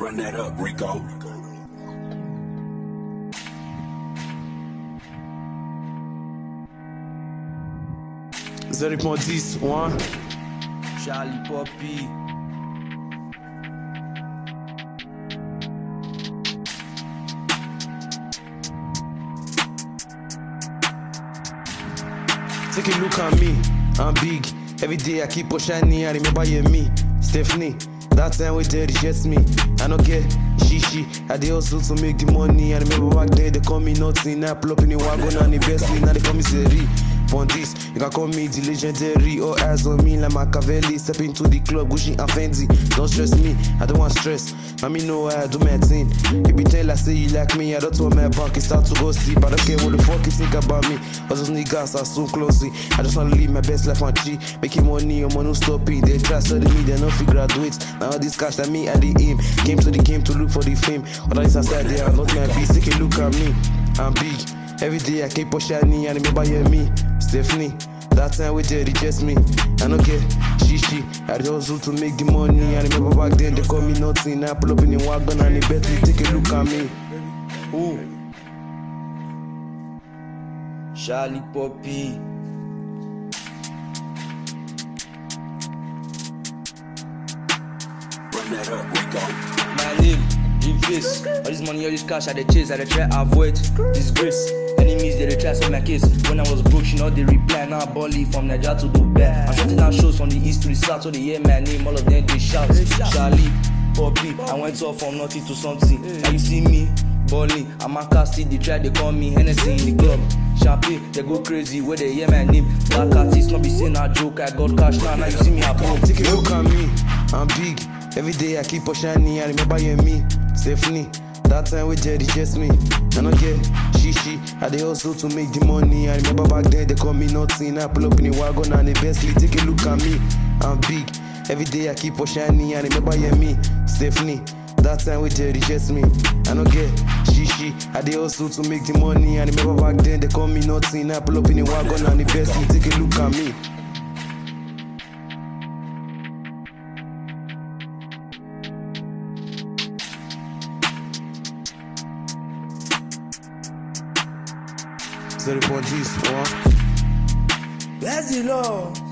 Run that up, Rico. 0.10, one. Charlie Poppy. Take a look at me, I'm big. Every day I keep on shining, I remember you me. Stephanie, that time we did reject me. I don't get shishi, I did also to make the money. I remember back then they call me nothing. I pull up in the wagon and the best now they call me Seri. On this, you can call me the legendary. All eyes on me like Machiavelli. Step into the club, Gucci and Fendi. Don't stress me, I don't want stress. Let me know how I do my thing. You be tell I say you like me, I don't turn my back, it's start to go sleep. I don't care what the fuck you think about me. All those niggas are so closely. I just wanna live my best life on G. Making money, I'm no stopping. They try study me, they not figure graduates. Now all this cash that me and the aim. Came to the game to look for the fame. All that is aside, they are not my beast. Take a look at me, I'm big. Every day I keep on shining, I remember you me. Stephanie, that time we did reject me. I don't get shishi, I did also to make the money. I remember back then they call me nothing. I pull up in the wagon and the Bentley. Take a look at me. Ooh. Charlie Poppy. Run that up, Rico. My name, Revis. All this money, all this cash, I dey chase, I dey try avoid disgrace. Enemies, they try solve my case. When I was broke, she know they reply. Now I bully from Nigeria to Dubai. I'm shutting down shows from the east to the south, so they hear my name, all of them they shout. Charlie Poppy, I went off from nothing to something. Now you see me, balling. I'm a casting, they try, they call me Hennessy in the club. Champagne, they go crazy where they hear my name. Black artist, not be saying a joke. I got cash now, now you see me at home. Take a look at me, I'm big. Every day I keep on shining, I remember you and me. Stephanie, that time we did reject me. I don't get shishi, I did also to make the money. I remember back then they call me nothing. I pull up in the wagon and the Bentley. Take a look at me, I'm big. Every day I keep on shining, I remember you and me. Stephanie, that time we did reject me. I don't get shishi, I did also to make the money. I remember back then they call me nothing. I pull up in the wagon and the Bentley. Take a look at me. Zero point one. Bless the Lord.